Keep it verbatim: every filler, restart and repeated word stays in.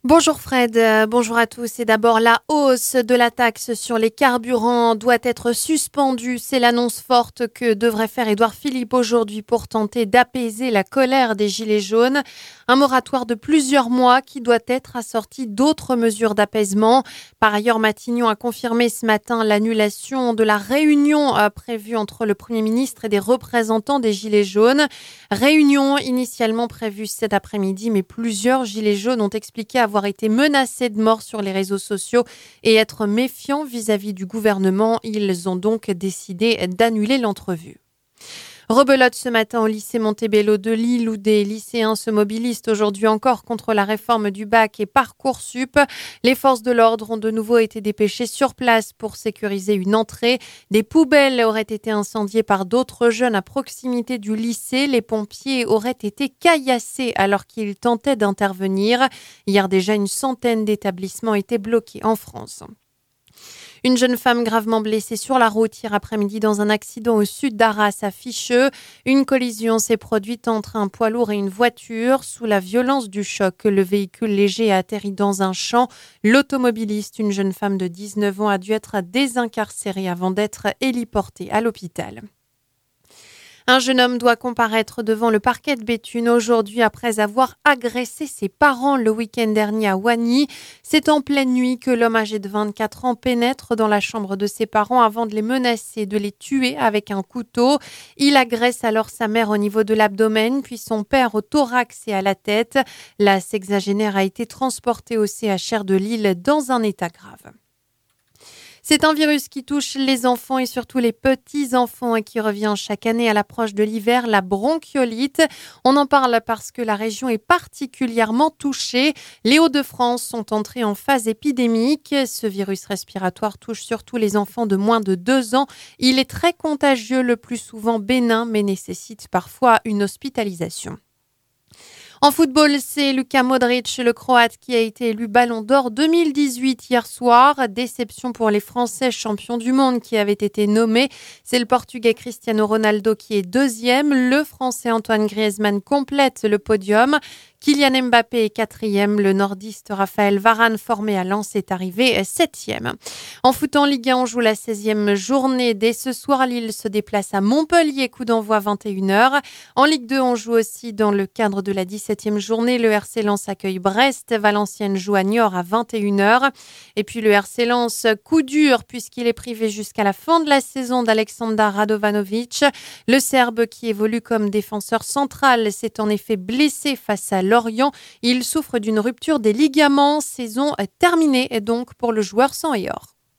Bonjour Fred, euh, bonjour à tous. Et d'abord, la hausse de la taxe sur les carburants doit être suspendue. C'est l'annonce forte que devrait faire Édouard Philippe aujourd'hui pour tenter d'apaiser la colère des Gilets jaunes. Un moratoire de plusieurs mois qui doit être assorti d'autres mesures d'apaisement. Par ailleurs, Matignon a confirmé ce matin l'annulation de la réunion euh, prévue entre le Premier ministre et des représentants des Gilets jaunes. Réunion initialement prévue cet après-midi, mais plusieurs Gilets jaunes ont expliqué avoir avoir été menacés de mort sur les réseaux sociaux et être méfiants vis-à-vis du gouvernement. Ils ont donc décidé d'annuler l'entrevue. Rebelote ce matin au lycée Montebello de Lille où des lycéens se mobilisent aujourd'hui encore contre la réforme du bac et Parcoursup. Les forces de l'ordre ont de nouveau été dépêchées sur place pour sécuriser une entrée. Des poubelles auraient été incendiées par d'autres jeunes à proximité du lycée. Les pompiers auraient été caillassés alors qu'ils tentaient d'intervenir. Hier déjà, une centaine d'établissements étaient bloqués en France. Une jeune femme gravement blessée sur la route hier après-midi dans un accident au sud d'Arras à Ficheux. Une collision s'est produite entre un poids lourd et une voiture. Sous la violence du choc, le véhicule léger a atterri dans un champ. L'automobiliste, une jeune femme de dix-neuf ans, a dû être désincarcérée avant d'être héliportée à l'hôpital. Un jeune homme doit comparaître devant le parquet de Béthune aujourd'hui après avoir agressé ses parents le week-end dernier à Wagny. C'est en pleine nuit que l'homme âgé de vingt-quatre ans pénètre dans la chambre de ses parents avant de les menacer de les tuer avec un couteau. Il agresse alors sa mère au niveau de l'abdomen, puis son père au thorax et à la tête. La sexagénaire a été transportée au C H R de Lille dans un état grave. C'est un virus qui touche les enfants et surtout les petits-enfants et qui revient chaque année à l'approche de l'hiver, la bronchiolite. On en parle parce que la région est particulièrement touchée. Les Hauts-de-France sont entrés en phase épidémique. Ce virus respiratoire touche surtout les enfants de moins de deux ans. Il est très contagieux, le plus souvent bénin, mais nécessite parfois une hospitalisation. En football, c'est Luka Modric, le Croate, qui a été élu Ballon d'Or deux mille dix-huit hier soir. Déception pour les Français champions du monde qui avaient été nommés. C'est le Portugais Cristiano Ronaldo qui est deuxième. Le Français Antoine Griezmann complète le podium. Kylian Mbappé est quatrième. Le nordiste Raphaël Varane, formé à Lens, est arrivé septième. En foot en Ligue un, on joue la seizième journée. Dès ce soir, Lille se déplace à Montpellier, coup d'envoi vingt et une heures. En Ligue deux, on joue aussi dans le cadre de la dix-septième journée. Le R C Lens accueille Brest. Valenciennes joue à Niort à vingt et une heures. Et puis le R C Lens, coup dur puisqu'il est privé jusqu'à la fin de la saison d'Aleksandar Radovanovic. Le Serbe qui évolue comme défenseur central s'est en effet blessé face à Lorient. Il souffre d'une rupture des ligaments. Saison terminée donc pour le joueur sang et or.